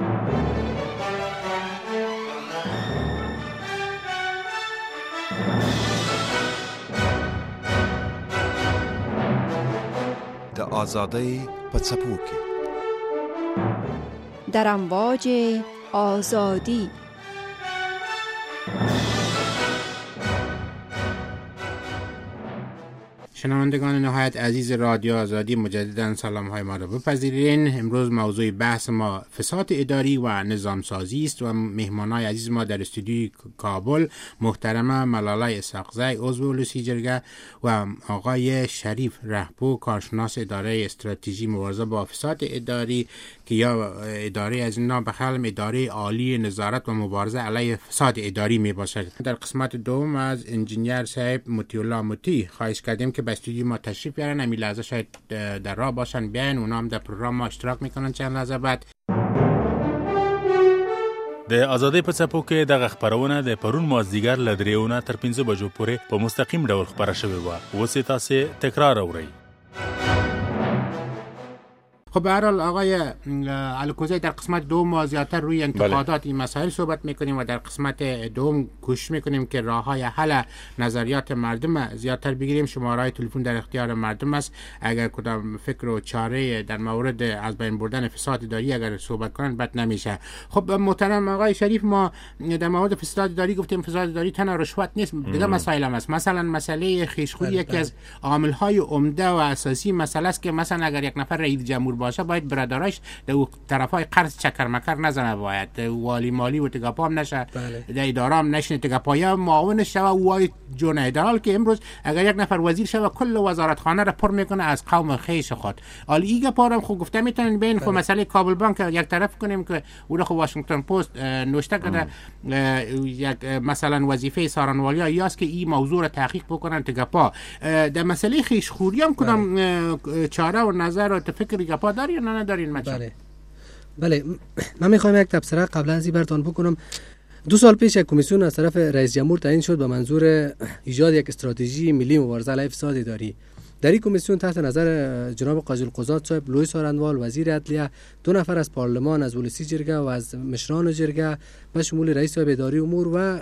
د آزادی په څپو کې در امواج آزادی. شنوندگان نهایت عزیز رادیو آزادی، مجددا سلام های ما را بپذیرین. امروز موضوع بحث ما فساد اداری و نظام سازی است و مهمانای عزیز ما در استودیوی کابل محترمه ملاله اسحاقزی عضو ولسی جرگه و آقای شریف رهپو کارشناس اداره استراتژی مبارزه با فساد اداری که یا اداره از این نام به خلم اداره عالی نظارت و مبارزه علیه فساد اداری می باشد. در قسمت دوم از انجینیر صاحب مطیع الله مطیع خواهش کردیم که به استودیو ما تشریف بیارن. همین لحظه شاید در راه باشن بیان، اونا هم در پروگرام ما اشتراک میکنن چند لحظه بعد. د آزادۍ په څپو کې دغه خپرونه د پرون مازدیګر له 3 تر 5 بجو پورې په مستقیم ډول خپره شوې وه. اوس یې تاسې تکرار اورئ. خب به هر حال آقای الکوزی در قسمت دوم زیادتر روی انتقادات این مسائل صحبت میکنیم و در قسمت دوم کوشش میکنیم که راههای حل نظریات مردم زیادتر بگیریم. شماره‌های تلفن در اختیار مردم است. اگر کدام فکر و چاره در مورد از بین بردن فساد اداری اگر صحبت کنن بد نمیشه. خب محترم آقای شریف، ما در مورد فساد اداری گفتیم فساد اداری تنها رشوت نیست، دیگه مسائل هم است. مثلا مسئله خویشخویی یکی از عامل‌های عمده و اساسی مسئله است که مثلا اگر یک نفر رئیس جمهور باشه باید برادرش در طرفای قرض چکر مکر نزنه، باید والی مالی و تگاپام نشه، در اداره هم نشینه تگاپای معاونش شوه وای جون ادارال که امروز اگر یک نفر وزیر شوه کل وزارتخانه را پر میکنه از قوم خیش خود. حالا ایگه پارم خب گفته میتونن بین خب مسئله کابل بانک یک طرف کنیم که او را خب واشنگتن پست نوشته کرده یک مثلا وظیفه سارنوالی ها است که این موضوع را تحقیق بکنن تگاپا. در مسئله خیشخوری هم کدام چاره و نظر و فکر گپا داری یا نه ندارین؟ بله من میخوایم یک تبصره قبلا از این براتون بکنم. 2 سال پیش یک کمیسیون از طرف رئیس جمهور تعیین شد به منظور ایجاد یک استراتژی ملی مبارزه علیه فساد اداری. در این کمیسیون تحت نظر جناب قاضی القضات صاحب لوی سارنوال وزیر عدلیه، 2 نفر از پارلمان، از ولسی جرگه و از مشران جرگه به شمول رئیس صاحب اداری امور و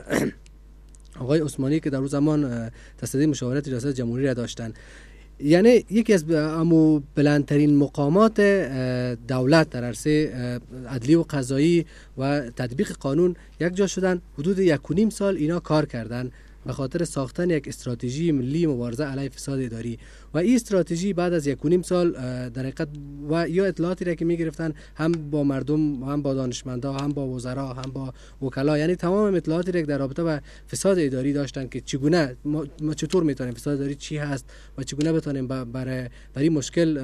آقای عثمانی که در اون زمان تصدی مشاورت ریاست جمهوری را داشتن، یعنی یکی از بلندترین مقامات دولت در عرصه عدلی و قضایی و تطبیق قانون یک جا شدن. حدود 1.5 سال اینا کار کردن به خاطر ساختن یک استراتژی ملی مبارزه علیه فساد اداری و این استراتژی بعد از 1.5 سال در حقیقت و یا اطلاعاتی را که میگرفتن هم با مردم، هم با دانشمندا، هم با وزرا، هم با وکلا، یعنی تمام اطلاعاتی را در رابطه با فساد اداری داشتن که چگونه ما چطور میتونیم فساد اداری چی هست و چگونه بتونیم برای این مشکل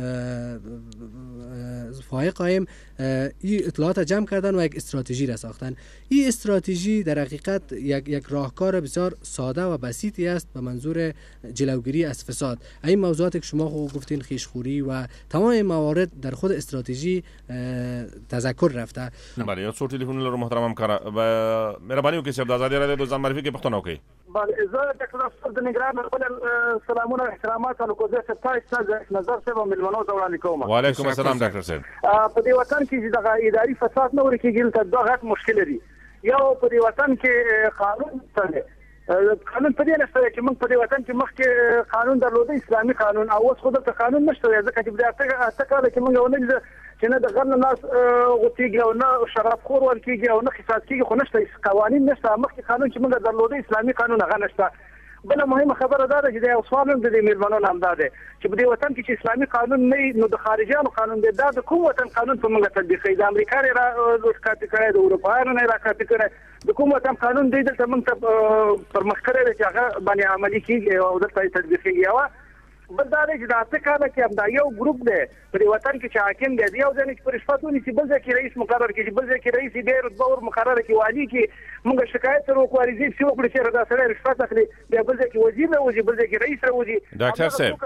فائق قایم. این اطلاعات جمع کردن و یک استراتژی را ساختن. این استراتژی در حقیقت یک راهکار بسیار ساده و بسیطی است به منظور جلوگیری از فساد. این موضوعاتی که شما گفتین خویشخوری و تمام موارد در خود استراتژی تذکر رفته. بله یو څو ټلیفون لرو محترم کار مهرباني وکړئ چې د آزادۍ رادیو د ځان معرفي کې پښتنه وکړئ. بله زه ډاکټر افسر د نگران سلامونه احترامات او کوزه ستاسو نظر سره ملمنو ته وړاندې کوم. وعلیکم السلام ډاکټر صاحب. په دې وطن کې د اداري فساد نه ورکیږي ته دا غټ مشکل دی. یو په دې وطن کې قانون څنګه قانون په دې نشته چې موږ په دې وطن کې مخکې قانون درلوده اسلامي قانون او اوس خو د قانون نشته ځکه چې د اته کال کې موږ ونه چې نه د غرن ناس غوتیږي او نه شراب خور ورکیږي او نه خصاص کیږي خو نشته قوانین نشته. مخکې قانون چې موږ درلوده اسلامي قانون هغه نشته. بل مهمه خبره ده چې د اوسوالو د میرمنو نام ده چې په دې وطن کې چې اسلامي قانون نه نو د خارجيانو قانون دی. دا د کوم وطن قانون په موږ تطبیقي د امریکا را کاپی کړی، د اروپایانو نه را کاپی کړی، د کوم وطن قانون دی دلته موږ ته پرمختګ چې هغه باندې عملي کیږي او دلته تطبیقي یو بل دا چې د اته کاله کې هم دا یو ګروپ دی په دې وطن کې چې حاکم دی یو ځل چې پر رشوت ونیسي بل ځای کې رئیس مقرر کړي، بل ځای کې رئیس دی رتبه ور مقرر کړي، والی کې موږ شکایت سره وکړو چې وکړي چې دا سره رشوت اخلي، بل ځای کې وزیر راوځي، بل ځای کې رئیس راوځي. ډاکټر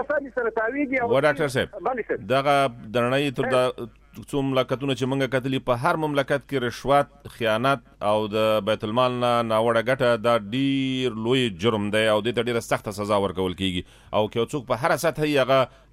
صاحب دغه درنۍ تر څو مملکتونه چې موږ کتلی په هر مملکت کې رشوت، خیانت او د بیت المال نه ناوړه ګټه دا ډیر لوی جرم دی او د ډیره سخته سزا ورکول کیږي او که څوک په هر سطح هغه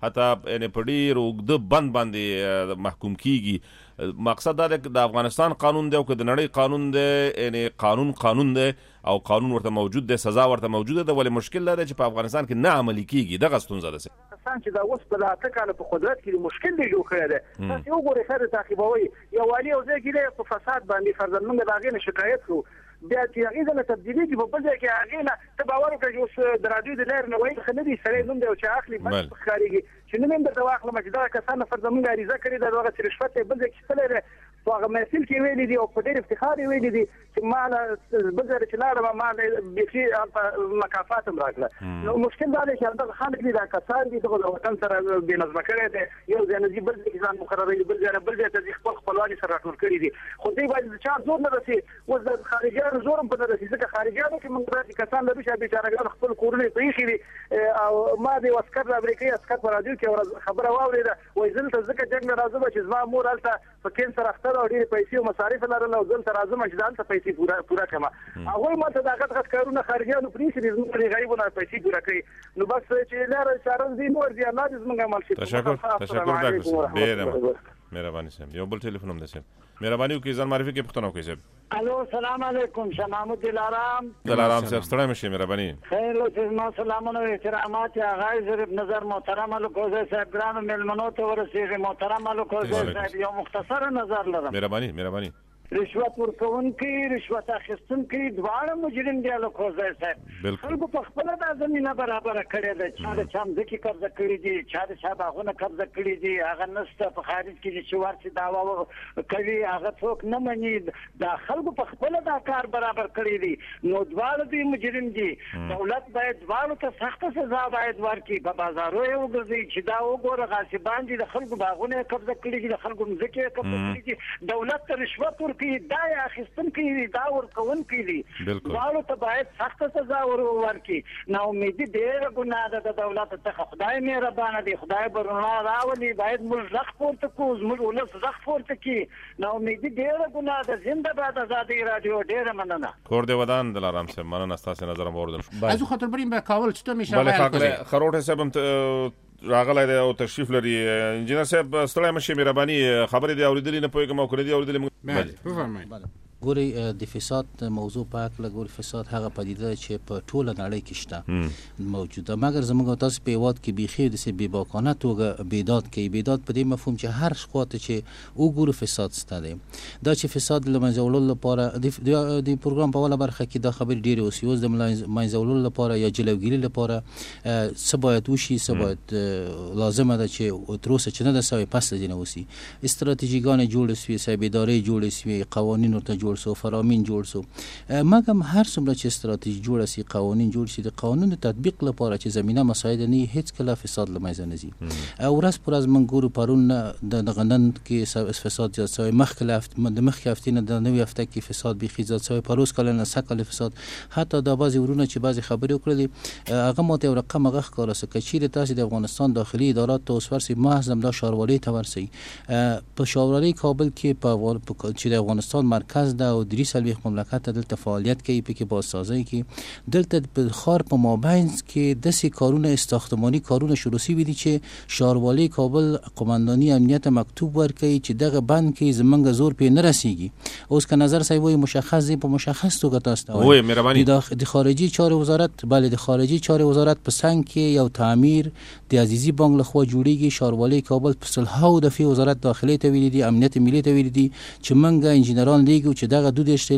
حتی یعنې په ډېر اوږده بند باندې محکوم کیږي. مقصد دا دی د افغانستان قانون دی او که د نړۍ قانون دی، یعنې قانون دی او قانون ورته موجود دی، سزا ورته موجوده ده، ولې مشکل دا دی چې په افغانستان کې نه عملي کیږي. دغه ستونزه ده چې دا اوس په 8 کاله په قدرت کې مشکل دی جوړ کړی دی. تاسو وګورئ خیر تعقیبوي یو والی او ځای کې په فساد باندې فرضاً موږ د هغې نه شکایت کوو، بیا چې هغې نه تبدیلي چې په بل ځای کې هغې نه ته باور وکړه چې اوس د راډیو د لارې نه وایي ښه نه دي سړی نوم دی او چې اخلي بس ښکارېږي چې نوم یې درته واخلم چې دغه کسان فرضاً موږ عریضه کړې ده دغسې رشوت یې بل ځای کې اخیستلی دی په هغه محفل کې ویلي دي او په ډېر افتخار یې ویلي دي چې ما بل ځای چې لاړم ما بیخي مکافات هم راکړه. نو مشکل دا دی چې همدغه خلک دي دا کسان دي دغه د وطن سره بې نظمه کړی دی، یو ځای نه ځي بل ځای کې ځان مقرروي، بل ځای نه بل ځای ته ځي خپل خپلوان یې سره راټول کړي دي. خو دوی باید د چا زور نه رسي، اوس د خارجیانو زور هم په نه رسي ځکه خارجیانو کې موږ داسې کسان لرو چې بېچارهګان خپل کورونه یې پرېښي دي. او ما د یو عسکر د امریکایي عسکر په راډیو کې خبره واورېده، وایي زه دلته ځکه جنګ نه راځم چې زما مور هلته په کینسر اخته ده او ډېرې پیسې او مصارف لرل او زه دلته راځم چې دلته پیسې پوره کړم. هغوی ماته دا غټ کارونه خارجیانو پرېښي دي، زموږ د غریبو نه پیسې پوره کوي. نو بس چې لاره چاره دي نور دي الله دې زموږ عمل شي. تشکر ډاکټر صاحب، ډېر مهرباني صاحب. یو بل ټلیفون هم ده صاحب، مهرباني وکړئ ځان معرفي کې پوښتنه وکړئ صاحب. الو سلام علیکم، شاه محمود دلارام. دلارام صاحب ستړی مه شئ، مهرباني. خیر اوسئ، سلامونه و احترامات آغای ظریف نظر محترم الکوزی صاحب، ګرانو مېلمنو ته ورسېږي. محترم الکوزی صاحب یو مختصره نظر لرم. مهرباني. رشوت ورکوونکي رشوت اخیستونکي دواړه مجرم دي الکوزی صاحب. خلکو په خپله دا زمینه برابره کړې ده، چا د چا مځکې قبضه کړي دي، چا د چا باغونه قبضه کړي دي، هغه نشته په خارج کې چې ورسي دعوا کوي هغه څوک نه مني. دا خلکو په خپله دا کار برابر کړی دي، نو دواړه دوی مجرم دي. دولت باید دواړو ته سخته سزا باید ورکړي، په بازارو یې وګرځوي چې دا وګوره غاصبان دي، د خلکو باغونه یې قبضه کړي دي، د خلکو مځکې یې قبضه کړي دي. دولت ته رشوت ورکوي، دا یې اخیستونکي دي، دا ورکوونکي دي. دواړو ته باید سخته سزا ورکړي. ناامیدي ډېره ګناه ده د دولت څخه. خدای مهربانه دی، خدای به رڼا راولي. باید موږ غږ پورته کړو، زموږ ولس غږ پورته کړي. ناامیدي ډېره ګناه ده. زنده باد ازادي راډیو. ډېره مننه. کور دې ودان دلارام صاحب، مننه ستاسو نظر هم واوردم. از خاطر بریم به کابل چطور میشه؟ بله خاطر خروټ صاحب هم راغلی دی او تشریف لري. انجینر صاحب ستړی مه شئ، مهرباني. خبرې دې اورېدلې نه پوهېږم او که نه دې اورېدلې بفرمایئ. ګوري د فساد موضوع په هکله ګوري فساد هغه پدیده چې په ټوله نړۍ کې شته موجوده، مګر زموږ تاسو په هیواد کې بیخي داسې بېباکانه توګه بیداد کوي. بیداد په دې مفهوم چې هر خواته چې وګورو فساد شته دی. دا چې فساد له منځه وړلو لپاره د پروګرام په اوله برخه کې دا خبرې ډېرې اوسي. اوس د منځه وړلو لپاره یا جلوګیري لپاره څه باید وشي، څه باید لازمه ده چې تر اوسه چې نه ده سوی پس د دې نه وسي. استراتیژیګانې جوړې سوې، سیبیدارۍ جوړې سوې، قوانین ورته جوړ سو، فرامین جوړ سو. مګم هر څومره چې استراتیژي جوړه سي، قوانین جوړ سي، د قانون تطبیق لپاره چې زمينه مساعده نه هیڅ کله فساد لمنځه نه ځي. او ورځ پر ورځ من ګورو پرون د غندن کې فساد زیات شوی، مخکې هفته نه د نوې هفته کې فساد بيخي زیات شوی، پروس کله نه سکل فساد. حتی د بعضي ورونه چې بعضي خبرې وکړلې هغه ماته یو رقم هغه ښکاره سو چې تاسو د افغانستان داخلي ادارات ته اوسورسي محض د شاروالۍ ته ورسي. په شاروالۍ کابل کې په چې د افغانستان مرکز ده او درې څلوېښت مملکت دلته فعالیت کوي، پکې بازسازي کوي. دلته په ښار په مابین کې داسې کارونه ساختماني کارونه شروع شوي دي چې شاروالۍ کابل قومنداني امنیت مکتوب ورکوي چې دغه بند کې زمونږ زور پې نه رسیږي. اوس که نظر صاحب وایي مشخص دی، په مشخص توګه تاسو ته وایي مهرباني د خارجي چارو وزارت د خارجي چارو وزارت په څنګ کې یو تعمیر د عزیزي بانک لخوا جوړیږي. شاروالۍ کابل په صلحاو دفعې وزارت داخلي ته ویلي دي، امنیت ملي ته ویلي دي چې موږ انجینران لیږو چې دغه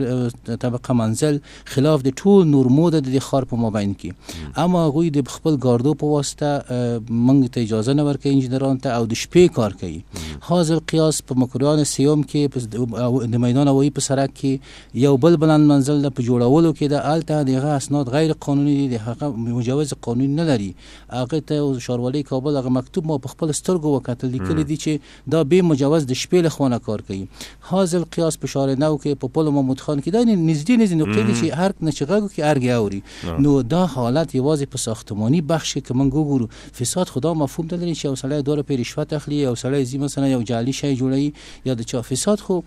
2 طبقه منزل خلاف د ټول نورمو د ښار په مابین کې. اما هغوی د خپل ګاردو په واسطه موږ ته اجازه نه ورکوي انجینران ته، او د شپې کار کوي. حاضر قیاس په مکرویان سیوم کې د میدان هوایي په سړک کې یو بل بلند منزل د په جوړولو کې د الته دغه اسناد غیر قانوني دي، هغه مجوز قانوني نه لري. هغه ته شاروالۍ کابل هغه مکتوب ما په خپل سترګو وکتل، لیکلي دي چې دا به مجوز د شپې له خونه کار کوي. حاضر قیاس په شارع نو کې چې په پل محمود خان کې دا نږدې نقطې دي چې هر نشغاګو کې ارګ اوري نو دا حالت یوازې په ساختماني بخش کې موږ وګورو فساد خدا مفهوم ته لري چې یو سړی دوره په رشوت اخلي او سړی زی مثلا یو جعلي شی جوړي یا د چا فساد خو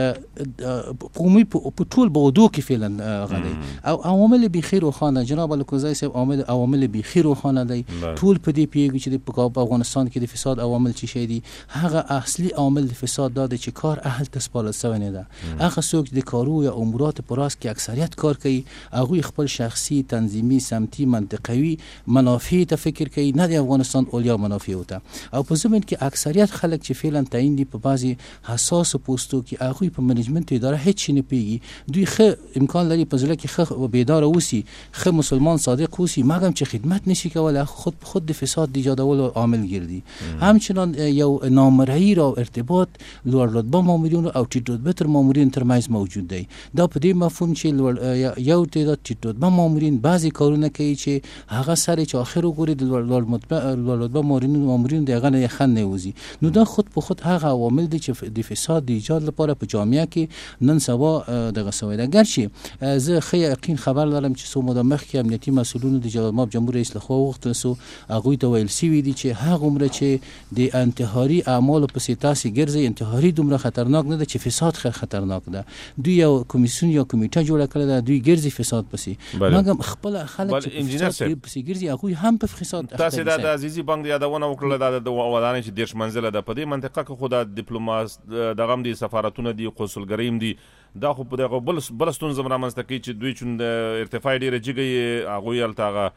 قومي په ټول بودو کې فعلا غلي او عوامل بخیر او خانه جناب الکوزای صاحب عوامل بخیر او خانه دی ټول په دې پیږي چې په افغانستان کې د فساد عوامل چی شي دي هغه اصلي عامل د فساد دا چې کار اهل تسپال سوی نه ده هغه څوک د کارو یا امورات په راس کې اکثریت کار کوي هغه خپل شخصي تنظیمي سمتي منطقوي منافع ته فکر کوي نه د افغانستان اولیا منافع وته او په زمين کې اکثریت خلک چې فعلا تعین دي په بعضي حساس پوسټو کې هغه په منیجمنت اداره هیڅ نه پیږي دوی خه امکان لري په ځل کې خه بیدار اوسي خه مسلمان صادق اوسي مګم چې خدمت نشي کولای خود په خود د فساد د ایجادولو عامل ګرځي همچنان یو نامرئی را ارتباط لوړ رتبه مامورین او ټیټ رتبه تر مامورین ترمنځ موجود دی دا په دې مفهوم چې یو تعداد ټیټ رتبه مامورین بعضی کارونه کوي چې هغه سره چې اخر وګوري د لوړ رتبه مامورین دغه نه خنه وزي نو دا خود په خود هغه عوامل دي چې د فساد د ایجاد لپاره په جامعه کې نن سبا دغه سوي ده ګرځي زه خې یقین خبر لرم چې سو مده مخکې امنیتي مسولونو د جمهور جمهور رئیس له خوا وخت سو هغه ته ویل سی وی دي چې هغه عمره چې د انتحاري اعمال په سیتاسي ګرځي انتحاري دومره خطرناک نه ده چې فساد خطرناک ده دوی یو کمیسیون یا کمیټه جوړه کړې ده دوی ګرځي فساد پسې مګم خپل خلک چې انجینر پسې ګرځي هغه هم په فساد تاسو د عزیزي بانک یادونه وکړه د ودانۍ چې دیش منزله ده په دې منطقه کې خو د ډیپلوماس دغه دي سفارتونه دي قنصلګریم دي دا خو په دغه بلستون زمرا منځ کې چې دوی چون د ارتفاع ډیره جګي هغه یلتاغه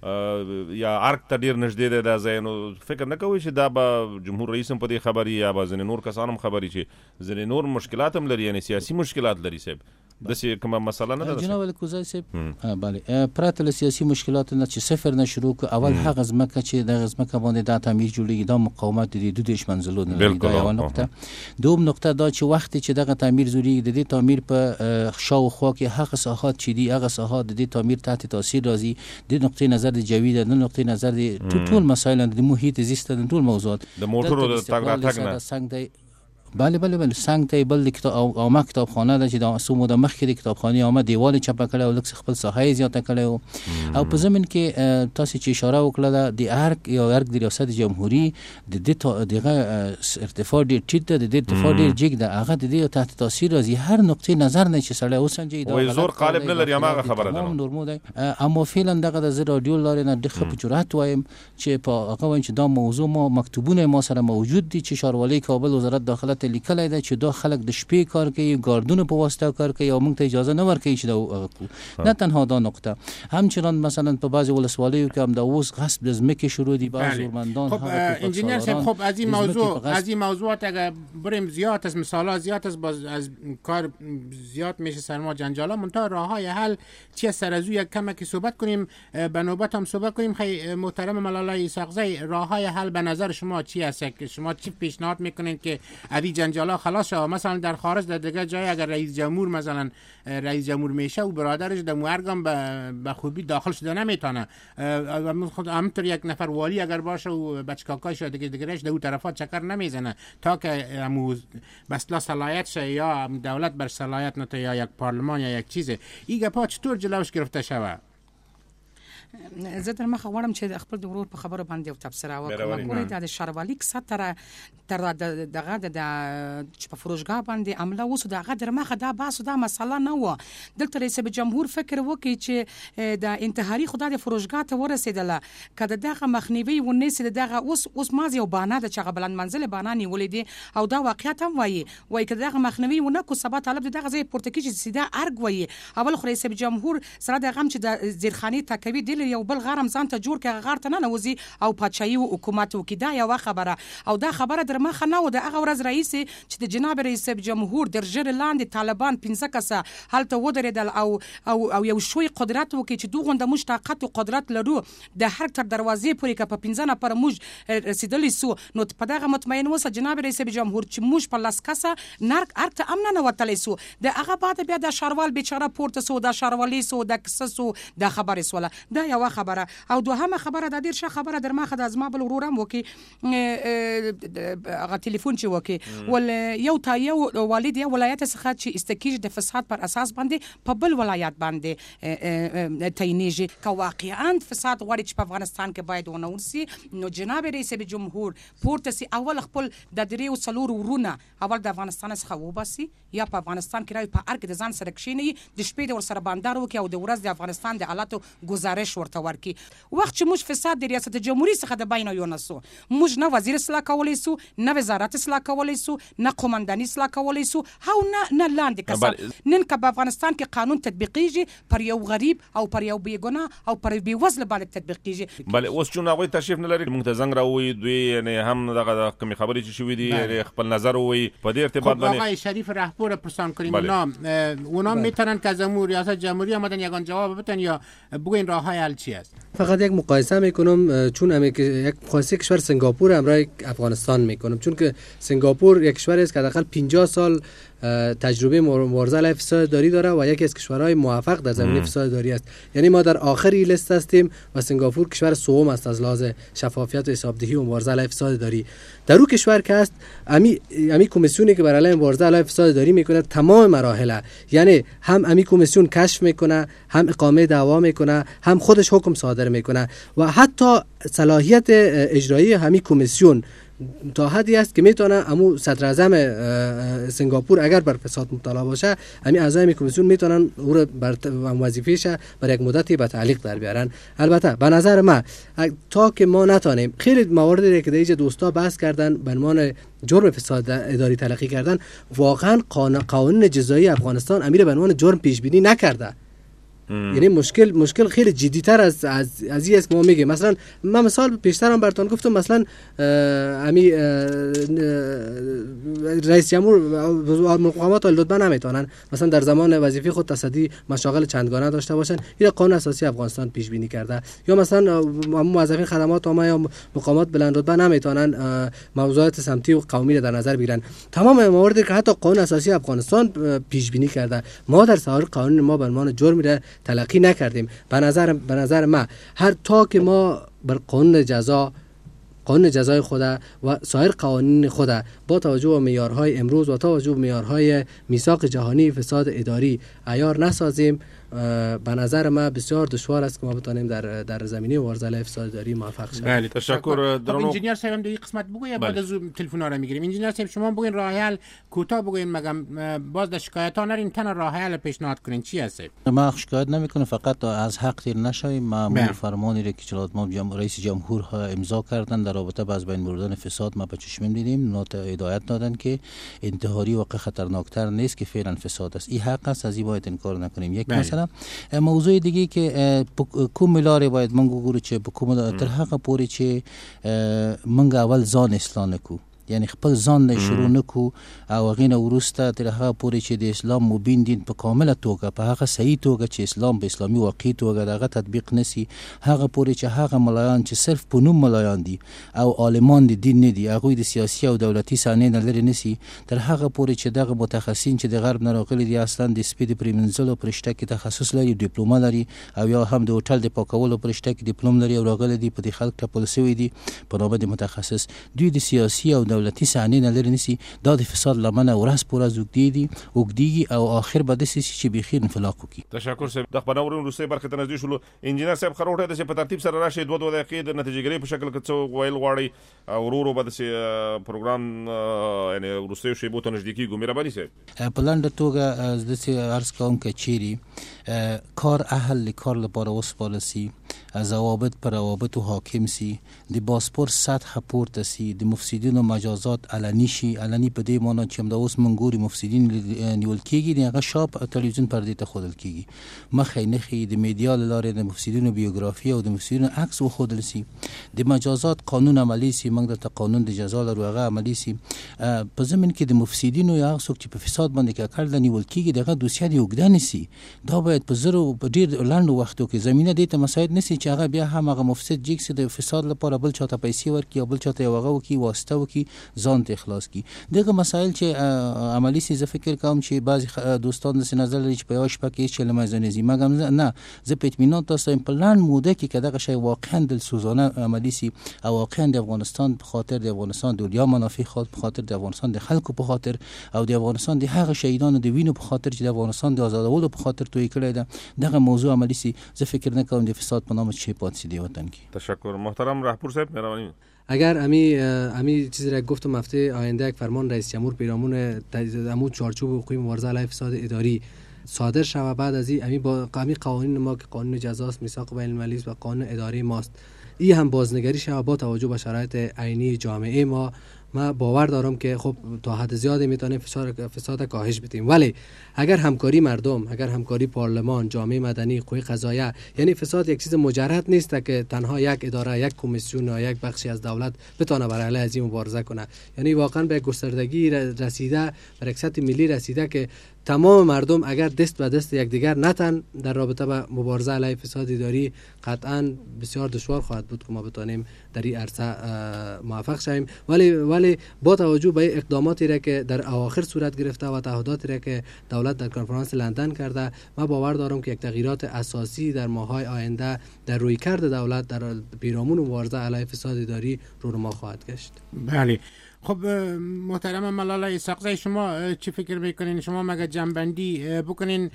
یا ارک ته ډیر نږدې ده زینو فکر نه کوي چې دا به جمهور رئیس هم په دې خبري یا به ځنې نور کسانم خبري چې ځنې نور مشکلات هم لري یعنی سیاسي مشکلات لري صاحب دسي کومه مسله نه ده جناب الکوزای صاحب بله پرته له سیاسي مشکلات نه چې صفر نه شروع اول هغه ځمکه چې د ځمکه باندې د تعمیر جوړیږي دا مقاومت دي د دیش منزلو نه دی یو نقطه دوم نقطه دا چې وخت چې دغه تعمیر جوړیږي د دې تعمیر په شاوخوا کې هغه ساحات چې دي هغه ساحات د دې تعمیر تحت تاثیر راځي د نقطې نظر د جوید د نقطې نظر د ټول مسایل د محیط زیست د ټول موضوعات د موټرو د تګ راتګ نه بله څنګه ته بل کتاب او کتابخانه ده چې د سومو د مخکې د کتابخانه اومه دیوال چپه کړه او لکه خپل ساحه زیاته کړه او په زمين کې تاسو چې اشاره وکړه د ارک یا ارک د ریاست جمهوریت د دغه ارتفاع ډیر ټیټ ده د ارتفاع ډیر جګ ده هغه د دې تحت تاثیر راځي هر نقطې نظر نه چې سړی اوسنجي دا وای زور قالب نه لري هغه خبره ده نورمو ده اما فعلا دغه د رادیو لارې نه د خپ جرأت وایم چې په هغه وایي چې دا موضوع ما مکتوبونه ما سره موجود دي چې ښاروالۍ کابل وزارت داخله لیکلای ده چې دا خلک د شپې کار کوي ګاردونو په واسطه کار کوي او موږ ته اجازه نه ورکوي چې دا نه تنها دا نقطه همچنان مثلا په بعضی ولسوالیو کې هم دا اوس غصب د ځمکې شروع دي بعض زورمندان خب انجینر صاحب خب از این موضوعات اگر بریم زیاد از مثالا زیاد از کار زیاد میشه سرما جنجالا منتها راههای حل چی سر از یک کمکی صحبت کنیم به نوبت هم صحبت کنیم خیلی محترم ملاله اسحاقزی راههای حل به نظر شما چی است که شما چی پیشنهاد میکنین که ادی جنجالا خلاص شه مثلا در خارج در دیگه جای اگر رئیس جمهور مثلا رئیس جمهور میشه و برادرش در موارگم به خوبی داخل شده نمیتونه همینطور یک نفر والی اگر باشه و بچکاکاش یا دیگرش در اون طرفات چکر نمیزنه تا که بسلا صلاحیت شه یا دولت بر صلاحیت نته یا یک پارلمان یا یک چیزه ایگه پا چطور جلوش گرفته شوه زه در مخه غواړم چې خپل د ورور په خبره باندې یو تبصره وکړم ګورئ د شاروالي کسه تر دغه د چې په فروشګاه باندې عمله وسو دغه در مخه دا باسو دا مسله نه و دلته رئیس جمهور فکر وکړي چې د انتحاري خدای د فروشګاه ته ورسېدله کله دغه مخنیوي ونیسي دغه اوس مازی او بانه د چغه بلند منزل بانه نیولې دي او دا واقعیت هم وایي کله دغه مخنیوي ونه کو سبا طالب دغه ځای پورتکیج سیده ارګ وایي اول خو رئیس جمهور سره دغه چې د زیرخانی تکوي دی یو بل غرم ځان ته جوړ کړه غار ته نه نوځي او پچایي او حکومت وکړه یو خبره او دا خبره در مخه نه و د هغه ورځ رئیس چې د جناب رئیس جمهور در جر لاندې طالبان 15 کسه هلته ودرېدل او یو شوي قدرت وکړي چې دوغه د مشتاقات او قدرت لرو د هر تر دروازې پورې که په 15 نفر موږ رسیدلی سو نو په دغه مطمئن وسه جناب رئیس جمهور چې موږ په لاس کسه ارګ ته امن نه وتلی سو د هغه بعد بیا د شاروال بیچاره پورته سو د شاروالي سو د کسه سو د خبرې سواله دا یو خبره او دوهمه خبره د ډیر ښه خبره در ماخه د ازما بل ورورم وکي هغه ټلیفون چې وکي ول یو تا یو والد یو ولایت څخه چې استکیج د فساد پر اساس باندې په بل ولایت باندې تعینېږي که واقعا فساد غواړي چې په افغانستان کې باید ونورسي نو جناب رئیس جمهور پورته سي اول خپل د دریو څلور ورونه اول د افغانستان څخه وباسي یا په افغانستان کې راوي په ارګ د ځان سره کښیني د شپې د ور سره باندار وکي او د ورځ د افغانستان د حالاتو گزارش ورته ورکي وخت چې موږ فساد د ریاست جمهوریت څخه د بین یونسو موږ نه وزیر اصلاح کولای سو نه وزارت اصلاح کولای سو نه قومنداني اصلاح کولای سو او نه لاندې کسان نن که په افغانستان کې قانون تطبیقیږي پر یو غریب او پر یو بیګناه او پر بي وزله باندې تطبیقیږي بله اوس چې هغه تشریف نه لري موږ ته زنګ راوي دوی یعنی هم دغه کوم خبرې چې شوې دي خپل نظر وي په دې ارتباط باندې آقای شریف رهبر پرسان کنیم اونا میتونن که از ریاست جمهوری آمدن یگان جواب بدن یا بگوین راههای حل چی است؟ فقط یک مقایسه میکنم چون یک مقایسه کشور سنگاپور همراه افغانستان میکنم چون که سنگاپور یک کشوری است که حداقل 50 سال تجربه مبارزه علیه فساد داری داره و یکی از کشورهای موفق در زمینه فساد داری است. یعنی ما در آخری لیست هستیم و سنگاپور کشور سوم است از لحاظ شفافیت و حسابدهی و مبارزه علیه فساد داری. در اون کشور که است امی کمیسیونی که برای مبارزه علیه فساد داری میکنه تمام مراحل، یعنی هم امی کمیسیون کشف میکنه، هم اقامه دعوا میکنه، هم خودش حکم صادر میکنه و حتی صلاحیت اجرایی همین کمیسیون تا حدی است که میتونه امو صدر اعظم سنگاپور اگر بر فساد مبتلا باشه همین اعضای کمیسیون میتونن او رو بر وظیفه‌اش برای یک مدتی به تعلیق در بیارن. البته به نظر من تا که ما نتونیم خیلی مواردی که دیگه دوستا بحث کردن به عنوان جرم فساد اداری تلقی کردن، واقعا قانون جزایی افغانستان امیر به عنوان جرم پیش بینی نکرده. یعنی مشکل خیلی جدی‌تر از این است که ما میگیم. مثلا من مثال پیشترم براتون گفتم، مثلا امی رئیس جمهور مقامات لطفا نمیتونن مثلا در زمان وظیفه خود تصدی مشاغل چندگانه داشته باشن. این قانون اساسی افغانستان پیش بینی کرده. یا مثلا موظفین خدمات عامه یا مقامات بلند رتبه نمیتونن موضوعات سمتی و قومی را در نظر بگیرن. تمام مواردی که حتی قانون اساسی افغانستان پیش بینی کرده، ما در سایر قانون ما به عنوان جرم را تلقی نکردیم. به نظر من هر تا که ما بر قانون جزای خود و سایر قوانین خود با توجه به معیارهای امروز و توجه به معیارهای میثاق جهانی فساد اداری عیار نسازیم، به نظر من بسیار دشوار است که ما بتونیم در زمینه مبارزه علیه فساد اداری موفق شویم. بله تشکر. انجینیر صاحب در این قسمت بگوید بعد از تلفن‌ها را میگیریم. انجینیر صاحب شما بگوین راه حل کوتاه بگوین، مگم باز در شکایت ها نرین تن راه حل پیشنهاد کنین چی است؟ ما شکایت نمیکنم، فقط از حق تیر نشویم. معمول فرمانی را که جلالت مام رئیس جمهور ها امضا کردن در رابطه با از بین بردن فساد ما به چشم دیدیم، نوت هدایت دادن که انتحاری واقع خطرناکتر نیست که فعلا فساد است. این حق است، از این باید انکار نکنیم. یک مثلا موضوع دیگه که کوم لارې باید موږ وګورو چې په کومه تر هغه پورې چې موږ اول ځان اصلاح نکو، یعنی خپل ځان نه شروع نکو او غینه ورسته تر هغه پورې چې د اسلام مبین دین په کامله توګه په هغه صحیح توګه چې اسلام به اسلامي واقعي توګه دغه تطبیق نسی، هغه پورې چې هغه ملایان چې صرف په نوم ملایان دي او عالمان دي دین نه دي، هغه د سیاسي او دولتي صحنې نه لري نسی، تر هغه پورې چې دغه متخصصین چې د غرب نه راغلي دي اصلا د سپید پریمنزلو پرشته کې تخصص لري، ډیپلوما لري او یا هم د هوټل د پاکولو پرشته کې ډیپلوم لري او راغلي دي په دې خلک ټاپل شوی دي په نامه د متخصص. دوی د سیاسي او دولتي صحنې نه لري نسی، دا د فساد لمنه ورځ په ورځ اوږدیږي او آخر به داسې شي چې بیخي انفلاق وکړي. تشکر صاحب. د خبرونو وروستۍ برخې ته نږدې شولو. انجینر صاحب خروټه د په ترتیب سره راشي 2 دقیقې د نتیجهګیری په شکل کې څو ویل غواړي ورو به د پروګرام یعنی وروستۍ شی بوته نږدې کیږي. مهرباني صاحب په لنډه توګه د عرض کوم کې چیرې کار اهل کار لپاره وسپارل سي، ضوابط پر روابط حاکم سي، د پاسپورت سطح پورته سي، د مفسدینو مجازات علني شي. علني په دې معنی چې د اوس منګوري مفسدین نیول کیږي، دغه شاپ تلویزیون پردې ته خودل کیږي، مخې نه د میډیا لاره د مفسدینو بیوګرافي او د مفسدینو عکس وخودل سي، د مجازات قانون عملی سي، موږ د قانون د جزا لرو هغه عملی سي. په زمين کې د مفسدینو یا څوک چې په فساد باندې کار نیول کیږي دغه دوسیه دی وګدان سي. دا باید په زرو په ډیر لاندو وختو کې زمينه دې ته مساعد نسی چې هغه بیا هم هغه مفسد جیکس د فساد لپاره بل چاته پیسې ورکړي او بل چاته یو هغه وکي واسطه وکي ځان ته اخلاص کی. دغه مسایل چې عملی سي زه فکر کوم چې بعضی دوستان د نظر لري چې په یو شپه کې چې لمزنه زی مګم نه زه په اطمینان تاسو په لاند موده کې کده شی واقعا دل سوزانه عملی سي او واقعا د افغانستان په خاطر د افغانستان د دنیا منافع په خاطر د افغانستان د خلکو په خاطر او د افغانستان د هغه شهیدانو د وینو په خاطر چې د افغانستان د آزادولو په خاطر توی کړی ده دغه موضوع عملی سي زه فکر نه کوم د فساد په نام چی پاتې دی وطن کې. تشکر محترم راهپور صاحب مهربانی. اگر امی چیزی را گفتم هفته آینده یک فرمان رئیس جمهور پیرامون امو چارچوب حقوقی مبارزه علیه فساد اداری صادر شود بعد از این با قوانین ما که قانون جزاست میثاق بین المللی و قانون اداری ماست این هم بازنگری شود با توجه به شرایط عینی جامعه ما باور دارم که خب تا حد زیادی میتونه فساد کاهش بدیم. ولی اگر همکاری مردم، اگر همکاری پارلمان، جامعه مدنی، قوه قضاییه، یعنی فساد یک چیز مجرد نیست که تنها یک اداره، یک کمیسیون یا یک بخشی از دولت بتونه برای علیه از این مبارزه کنه. یعنی واقعا به گستردگی رسیده، به یک سطح ملی رسیده که تمام مردم اگر دست به دست یکدیگر نتن در رابطه با مبارزه علیه فساد اداری قطعا بسیار دشوار خواهد بود که ما بتونیم در این عرصه موفق شویم. ولی با توجه به اقداماتی را که در اواخر صورت گرفته و تعهداتی را که دولت در کنفرانس لندن کرده ما باور دارم که یک تغییرات اساسی در ماه‌های آینده در رویکرد دولت در پیرامون مبارزه علیه فساد اداری رونما خواهد گشت. بله. خب محترم ملاله اسحاقزی شما چی فکر میکنین؟ شما مگه جنبندی بکنین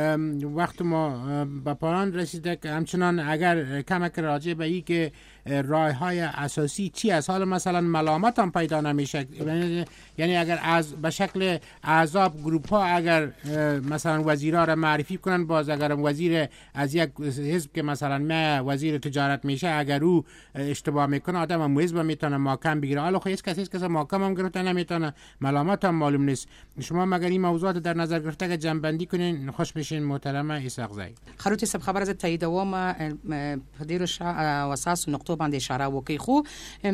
وقت ما به پایان رسیده که همچنان اگر کمک راجع به این که راه‌های اساسی چی از حال مثلا ملامت هم پیدا نمیشه، یعنی اگر از به شکل احزاب گروپ ها اگر مثلا وزیرا را معرفی کنن، باز اگر وزیر از یک حزب که مثلا ما وزیر تجارت میشه اگر او اشتباه میکنه آدم هم حزب میتونه محکم بگیره. حالا خب هیچ کسی محکم هم گرفته نمیتونه، ملامت هم معلوم نیست. شما مگر این موضوعات در نظر گرفته که جنبندی کنین خوش میشین محترمه اسحاقزی. خروتی سب خبر از تاییدوم پدیرش اساس نقطه باندې اشاره وکي خو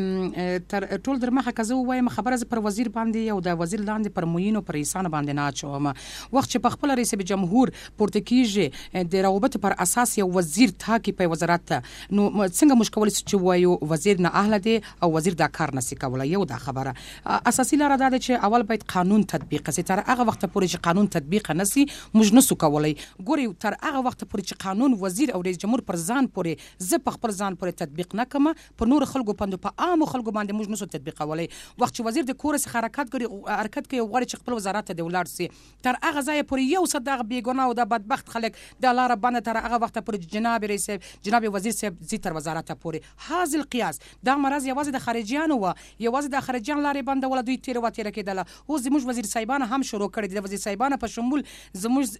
تر ټول در مخه کزو وایم خبر از پر وزیر باندې او د وزیر لاندې پر موینو پر انسان باندې نه چوم وخت چې په خپل رئیس جمهور پورتکیږي د روابط پر اساس یو وزیر تاکي په وزارت نو څنګه مشکل چې وایو وزیر نه اهل دی او وزیر دا کار نسی کولای. یو دا خبره اساسي لاره ده چې اول باید قانون تطبیق شي. تر هغه وخت پورې چې قانون تطبیق نسی موږ نسو کولای. ګوري تر هغه وخت پورې چې قانون وزیر او رئیس جمهور پر ځان پورې ز په خپل ځان پورې تطبیق نکمه په نور خلکو باندې په عام خلکو باندې موږ نسو تطبیقولای. وخت چې وزیر د کورس حرکت کوي غواړي چې خپل وزارت ته ولاړ سي تر هغه ځای پورې یو صدغه بیګونه او د بدبخت خلک د لار باندې تر هغه وخت پورې جناب رئیس جناب وزیر صاحب زی تر وزارت پورې حاصل قیاس دا مرز یوازې د خارجيانو و یوازې د خارجيان لارې باندې ول دوی تیر و تیر کېدل. او زموږ وزیر صاحبانه هم شروع کړی د وزیر صاحبانه په شمول زموږ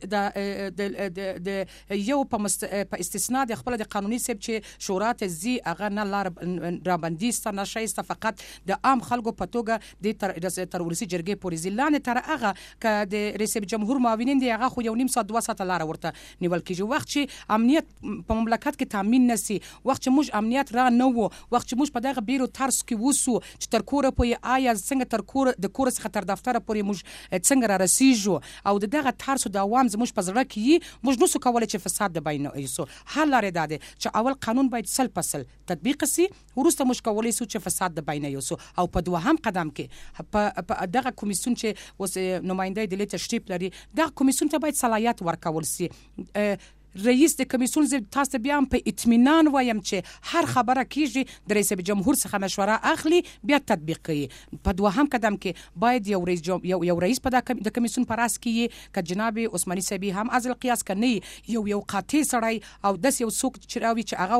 د یو په استثناء د خپل د قانوني سب چې شورات زی هغه نه لار را بندیست نشایسته فقط د عام خلکو په توګه د تر ورسي جرګې پورې ځلانه تر هغه ک د رئیس جمهور معاونین دی هغه خو یو نیم ساعت 2 ساعت لار ورته نیول کیږي. وخت چې امنیت په مملکت کې تامین نسی، وخت چې موږ امنیت را نه وو، وخت چې موږ په دغه بیرو ترس کې وسو چې تر کوره پوی آیا څنګه تر کور د کور څخه تر دفتر پورې موږ څنګه را رسیږو او دغه ترس د عوام زموږ په زړه کې موږ نو څه کولای چې فساد د بین ایسو حل لري ده چې اول قانون باید سل پسل تطبیق سي ورسته موږ کولای سو چې فساد د بین ایسو او په دوهم قدم کې په دغه کمیسیون چې وس نماینده د تشریف لري دغه کمیسیون ته باید صلاحیت ورکول سي. رئیس د کمیسیون ز تاسو بیا په اطمینان وایم چې هر خبره کیږي د رئیس جمهور څخه مشوره اخلي بیا تطبیق کوي. په دوهم قدم کې باید یو رئیس په د کمیسیون پر اس کې ک جناب عثماني صاحب هم از القياس کني یو قاطع سړی او د یو څوک چراوي چې هغه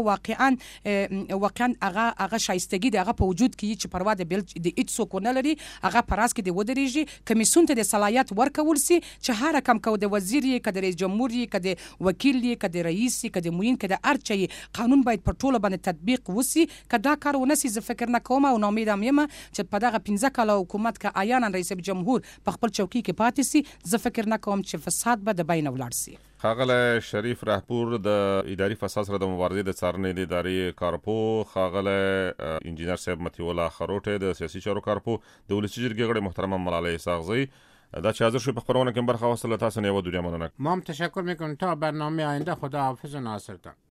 واقعا هغه شایستګي دغه په وجود کې چې پروا د هیڅ څوک نه لري هغه پر اس کې د ودرېږي کمیسیون ته د صلاحیت ورکول سي چې هر کم کو د وزیر یې ک د رئیس جمهور یې ک د وکیل کده رئیس کده موین کده ارچي قانون باید پر ټوله باندې تطبیق وسی کدا کار ونسی ز فکر نه کوم او امید ام یم چې په دغه 15 کاله حکومت کا عیانا رئیس جمهور په خپل چوکۍ کې پاتې سي ز فکر نه کوم چې فساد به د بین ولاړ سي. خاغله شریف راهپور د اداري فساد سره د مبارزې د څارنې د ادارې کارپو، خاغله انجینر صاحب متي الله خروټه د سیاسي چارو کارپو، د ولسی جرګې غړي محترم ملاله اسحاقزی دا چې حاضر شو په خبرونه کې برخه واستله تاسو نه و دنیا مننه. ما هم تشکر میکنم تا برنامه آینده. خدا حافظ و ناصرتان.